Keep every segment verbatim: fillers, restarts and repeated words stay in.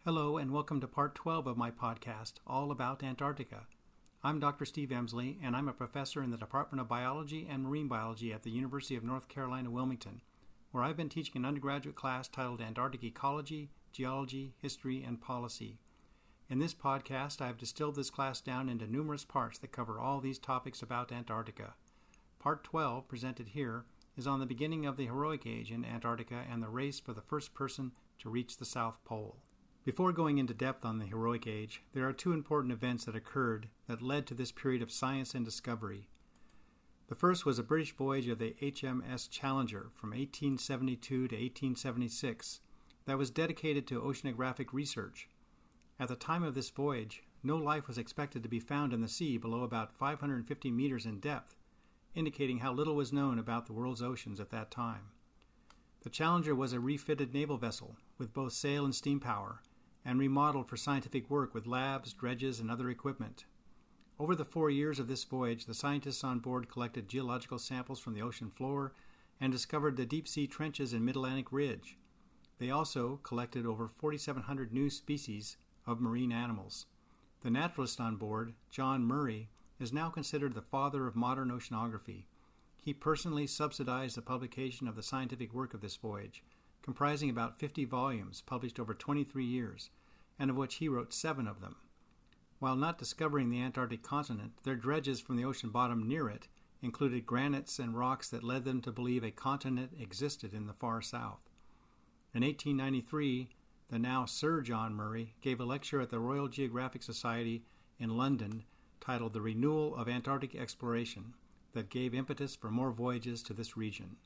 Hello and welcome to part twelve of my podcast, All About Antarctica. I'm Doctor Steve Emsley, and I'm a professor in the Department of Biology and Marine Biology at the University of North Carolina, Wilmington, where I've been teaching an undergraduate class titled Antarctic Ecology, Geology, History, and Policy. In this podcast, I have distilled this class down into numerous parts that cover all these topics about Antarctica. Part twelve, presented here, is on the beginning of the Heroic Age in Antarctica and the race for the first person to reach the South Pole. Before going into depth on the Heroic Age, there are two important events that occurred that led to this period of science and discovery. The first was a British voyage of the H M S Challenger from eighteen seventy-two to eighteen seventy-six that was dedicated to oceanographic research. At the time of this voyage, no life was expected to be found in the sea below about five hundred fifty meters in depth, indicating how little was known about the world's oceans at that time. The Challenger was a refitted naval vessel with both sail and steam power, and remodeled for scientific work with labs, dredges, and other equipment. Over the four years of this voyage, the scientists on board collected geological samples from the ocean floor and discovered the deep-sea trenches in Mid-Atlantic Ridge. They also collected over forty-seven hundred new species of marine animals. The naturalist on board, John Murray, is now considered the father of modern oceanography. He personally subsidized the publication of the scientific work of this voyage, comprising about fifty volumes published over twenty-three years, and of which he wrote seven of them. While not discovering the Antarctic continent, their dredges from the ocean bottom near it included granites and rocks that led them to believe a continent existed in the far south. In eighteen ninety-three, the now Sir John Murray gave a lecture at the Royal Geographic Society in London titled The Renewal of Antarctic Exploration that gave impetus for more voyages to this region.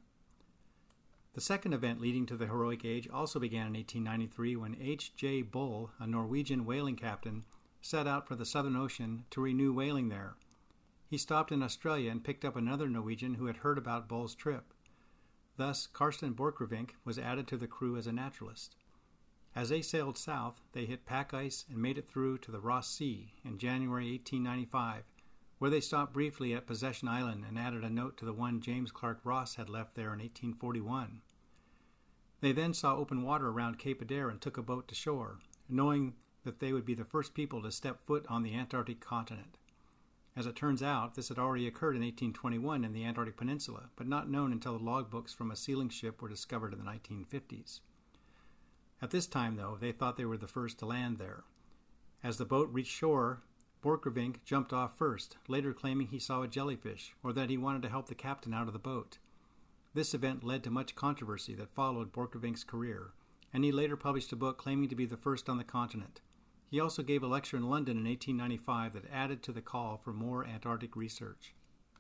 The second event leading to the Heroic Age also began in eighteen ninety-three when H J Bull, a Norwegian whaling captain, set out for the Southern Ocean to renew whaling there. He stopped in Australia and picked up another Norwegian who had heard about Bull's trip. Thus, Karsten Borchgrevink was added to the crew as a naturalist. As they sailed south, they hit pack ice and made it through to the Ross Sea in January eighteen ninety-five, where they stopped briefly at Possession Island and added a note to the one James Clark Ross had left there in eighteen forty-one. They then saw open water around Cape Adare and took a boat to shore, knowing that they would be the first people to step foot on the Antarctic continent. As it turns out, this had already occurred in eighteen twenty-one in the Antarctic Peninsula, but not known until the logbooks from a sealing ship were discovered in the nineteen fifties. At this time, though, they thought they were the first to land there. As the boat reached shore, Borchgrevink jumped off first, later claiming he saw a jellyfish, or that he wanted to help the captain out of the boat. This event led to much controversy that followed Borchgrevink's career, and he later published a book claiming to be the first on the continent. He also gave a lecture in London in eighteen ninety-five that added to the call for more Antarctic research.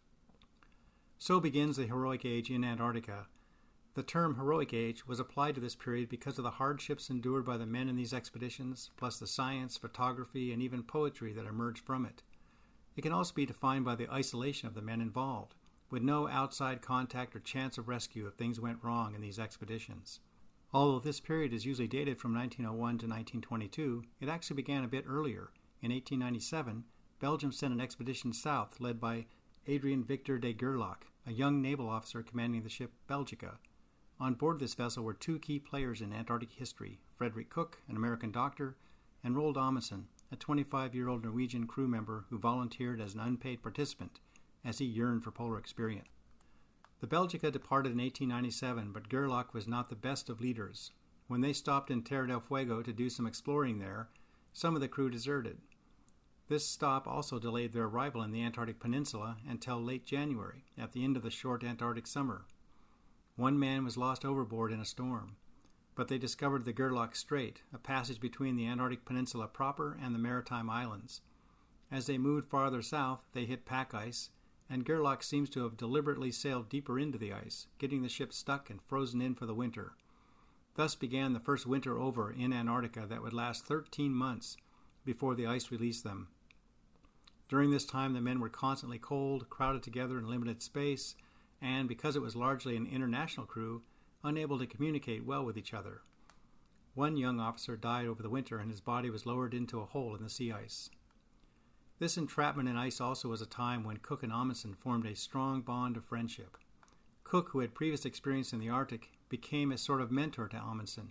So begins the Heroic Age in Antarctica. The term Heroic Age was applied to this period because of the hardships endured by the men in these expeditions, plus the science, photography, and even poetry that emerged from it. It can also be defined by the isolation of the men involved, with no outside contact or chance of rescue if things went wrong in these expeditions. Although this period is usually dated from nineteen oh one to nineteen twenty-two, it actually began a bit earlier. In eighteen ninety-seven, Belgium sent an expedition south led by Adrien Victor de Gerlache, a young naval officer commanding the ship Belgica. On board this vessel were two key players in Antarctic history, Frederick Cook, an American doctor, and Roald Amundsen, a twenty-five-year-old Norwegian crew member who volunteered as an unpaid participant as he yearned for polar experience. The Belgica departed in eighteen ninety-seven, but Gerlache was not the best of leaders. When they stopped in Terra del Fuego to do some exploring there, some of the crew deserted. This stop also delayed their arrival in the Antarctic Peninsula until late January, at the end of the short Antarctic summer. One man was lost overboard in a storm, but they discovered the Gerlache Strait, a passage between the Antarctic Peninsula proper and the Maritime Islands. As they moved farther south, they hit pack ice, and Gerlache seems to have deliberately sailed deeper into the ice, getting the ship stuck and frozen in for the winter. Thus began the first winter over in Antarctica that would last thirteen months before the ice released them. During this time, the men were constantly cold, crowded together in limited space, and, because it was largely an international crew, unable to communicate well with each other. One young officer died over the winter, and his body was lowered into a hole in the sea ice. This entrapment in ice also was a time when Cook and Amundsen formed a strong bond of friendship. Cook, who had previous experience in the Arctic, became a sort of mentor to Amundsen,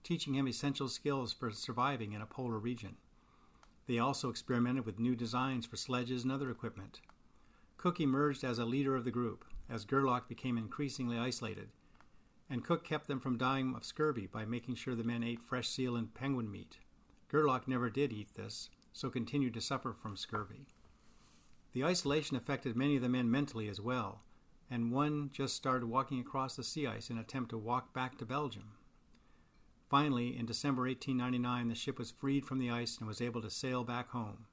teaching him essential skills for surviving in a polar region. They also experimented with new designs for sledges and other equipment. Cook emerged as a leader of the group, as Gerlach became increasingly isolated, and Cook kept them from dying of scurvy by making sure the men ate fresh seal and penguin meat. Gerlach never did eat this, so continued to suffer from scurvy. The isolation affected many of the men mentally as well, and one just started walking across the sea ice in an attempt to walk back to Belgium. Finally, in December eighteen ninety-nine, the ship was freed from the ice and was able to sail back home.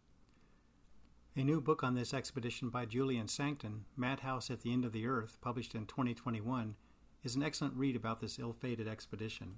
A new book on this expedition by Julian Sancton, Madhouse at the End of the Earth, published in twenty twenty-one, is an excellent read about this ill-fated expedition.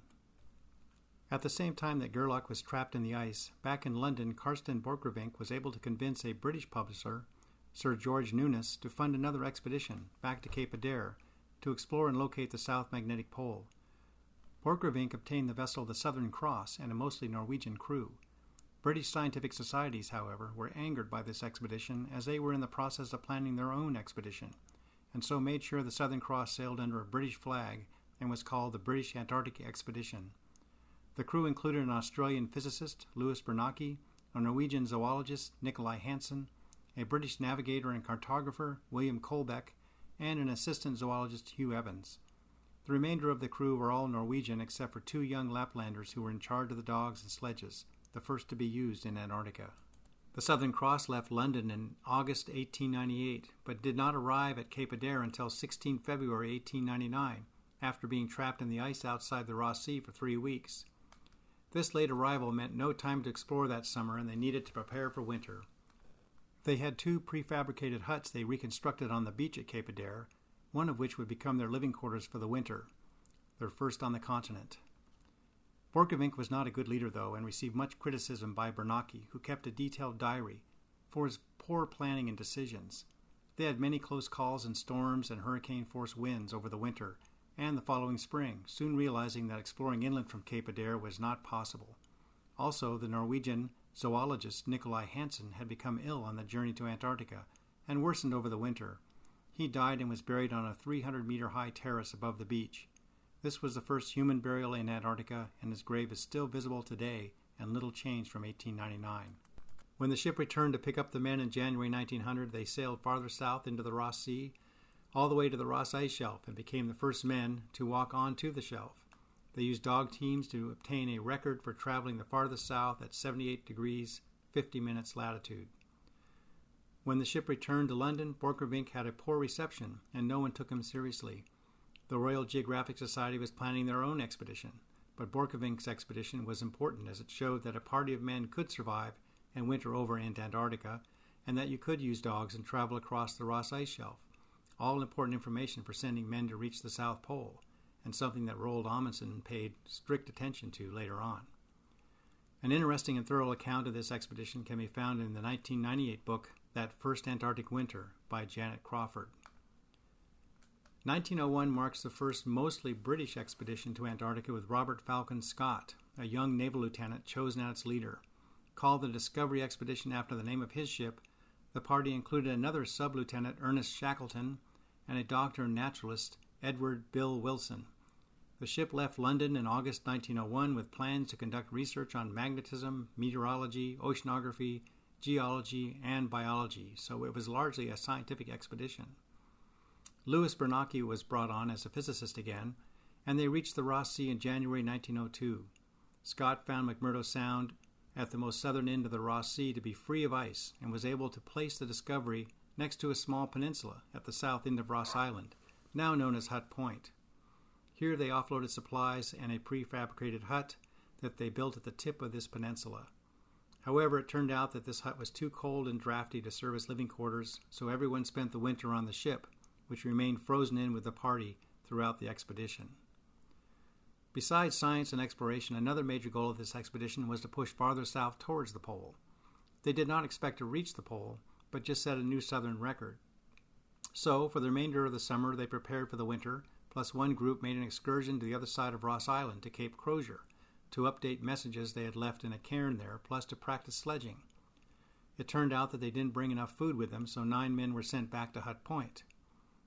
At the same time that Gerlach was trapped in the ice, back in London, Karsten Borchgrevink was able to convince a British publisher, Sir George Newnes, to fund another expedition back to Cape Adare to explore and locate the South Magnetic Pole. Borchgrevink obtained the vessel the Southern Cross and a mostly Norwegian crew. British scientific societies, however, were angered by this expedition as they were in the process of planning their own expedition, and so made sure the Southern Cross sailed under a British flag and was called the British Antarctic Expedition. The crew included an Australian physicist, Louis Bernacchi, a Norwegian zoologist, Nicolai Hansen, a British navigator and cartographer, William Colbeck, and an assistant zoologist, Hugh Evans. The remainder of the crew were all Norwegian except for two young Laplanders who were in charge of the dogs and sledges, the first to be used in Antarctica. The Southern Cross left London in August eighteen ninety-eight, but did not arrive at Cape Adare until the sixteenth of February eighteen ninety-nine, after being trapped in the ice outside the Ross Sea for three weeks. This late arrival meant no time to explore that summer, and they needed to prepare for winter. They had two prefabricated huts they reconstructed on the beach at Cape Adare, one of which would become their living quarters for the winter, their first on the continent. Borchgrevink was not a good leader, though, and received much criticism by Bernacchi, who kept a detailed diary, for his poor planning and decisions. They had many close calls and storms and hurricane-force winds over the winter and the following spring, soon realizing that exploring inland from Cape Adare was not possible. Also, the Norwegian zoologist Nicolai Hansen had become ill on the journey to Antarctica and worsened over the winter. He died and was buried on a three hundred meter high terrace above the beach. This was the first human burial in Antarctica, and his grave is still visible today and little changed from eighteen ninety-nine. When the ship returned to pick up the men in January nineteen hundred, they sailed farther south into the Ross Sea, all the way to the Ross Ice Shelf, and became the first men to walk onto the shelf. They used dog teams to obtain a record for traveling the farthest south at seventy-eight degrees, fifty minutes latitude. When the ship returned to London, Borchgrevink had a poor reception, and no one took him seriously. The Royal Geographic Society was planning their own expedition, but Borchgrevink's expedition was important as it showed that a party of men could survive and winter over in Antarctica, and that you could use dogs and travel across the Ross Ice Shelf. All important information for sending men to reach the South Pole, and something that Roald Amundsen paid strict attention to later on. An interesting and thorough account of this expedition can be found in the nineteen ninety-eight book, That First Antarctic Winter, by Janet Crawford. nineteen oh one marks the first mostly British expedition to Antarctica with Robert Falcon Scott, a young naval lieutenant chosen as its leader. Called the Discovery Expedition after the name of his ship, the party included another sub-lieutenant, Ernest Shackleton, and a doctor and naturalist, Edward Bill Wilson. The ship left London in August nineteen oh one with plans to conduct research on magnetism, meteorology, oceanography, geology, and biology, so it was largely a scientific expedition. Louis Bernacchi was brought on as a physicist again, and they reached the Ross Sea in January nineteen oh two. Scott found McMurdo Sound at the most southern end of the Ross Sea to be free of ice and was able to place the Discovery next to a small peninsula at the south end of Ross Island, now known as Hut Point. Here they offloaded supplies and a prefabricated hut that they built at the tip of this peninsula. However, it turned out that this hut was too cold and drafty to serve as living quarters, so everyone spent the winter on the ship, which remained frozen in with the party throughout the expedition. Besides science and exploration, another major goal of this expedition was to push farther south towards the pole. They did not expect to reach the pole, but just set a new southern record. So, for the remainder of the summer, they prepared for the winter, plus one group made an excursion to the other side of Ross Island to Cape Crozier to update messages they had left in a cairn there, plus to practice sledging. It turned out that they didn't bring enough food with them, so nine men were sent back to Hut Point.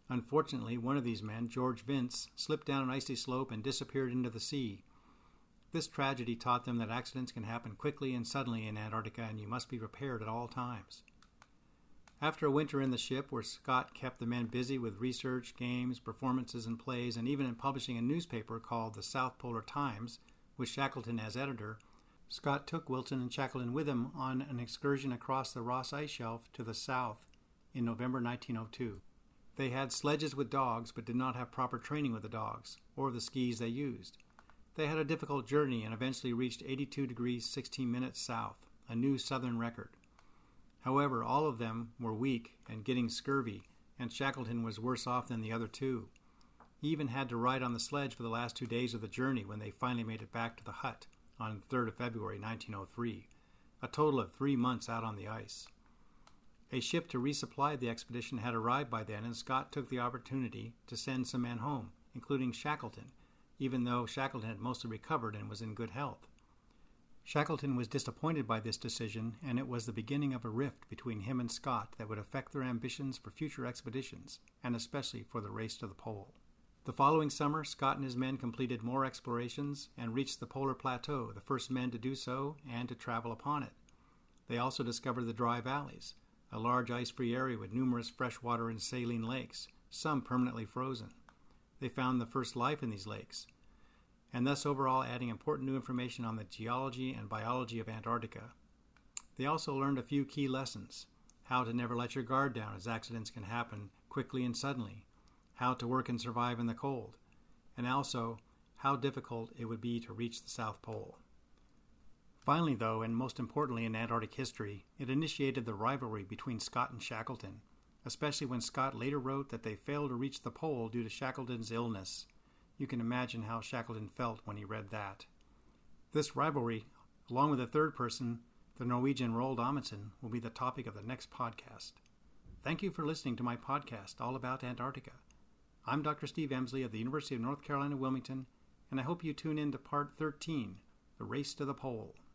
Unfortunately, one of these men, George Vince, slipped down an icy slope and disappeared into the sea. This tragedy taught them that accidents can happen quickly and suddenly in Antarctica, and you must be prepared at all times. After a winter in the ship, where Scott kept the men busy with research, games, performances, and plays, and even in publishing a newspaper called the South Polar Times, with Shackleton as editor, Scott took Wilson and Shackleton with him on an excursion across the Ross Ice Shelf to the south in November nineteen oh two. They had sledges with dogs, but did not have proper training with the dogs, or the skis they used. They had a difficult journey and eventually reached eighty-two degrees sixteen minutes south, a new southern record. However, all of them were weak and getting scurvy, and Shackleton was worse off than the other two. He even had to ride on the sledge for the last two days of the journey when they finally made it back to the hut on the third of February nineteen oh three, a total of three months out on the ice. A ship to resupply the expedition had arrived by then, and Scott took the opportunity to send some men home, including Shackleton, even though Shackleton had mostly recovered and was in good health. Shackleton was disappointed by this decision, and it was the beginning of a rift between him and Scott that would affect their ambitions for future expeditions, and especially for the race to the pole. The following summer, Scott and his men completed more explorations and reached the polar plateau, the first men to do so and to travel upon it. They also discovered the Dry Valleys, a large ice-free area with numerous freshwater and saline lakes, some permanently frozen. They found the first life in these lakes, and thus overall adding important new information on the geology and biology of Antarctica. They also learned a few key lessons: how to never let your guard down as accidents can happen quickly and suddenly, how to work and survive in the cold, and also how difficult it would be to reach the South Pole. Finally, though, and most importantly in Antarctic history, it initiated the rivalry between Scott and Shackleton, especially when Scott later wrote that they failed to reach the pole due to Shackleton's illness. You can imagine how Shackleton felt when he read that. This rivalry, along with a third person, the Norwegian Roald Amundsen, will be the topic of the next podcast. Thank you for listening to my podcast all about Antarctica. I'm Doctor Steve Emsley of the University of North Carolina, Wilmington, and I hope you tune in to Part thirteen, The Race to the Pole.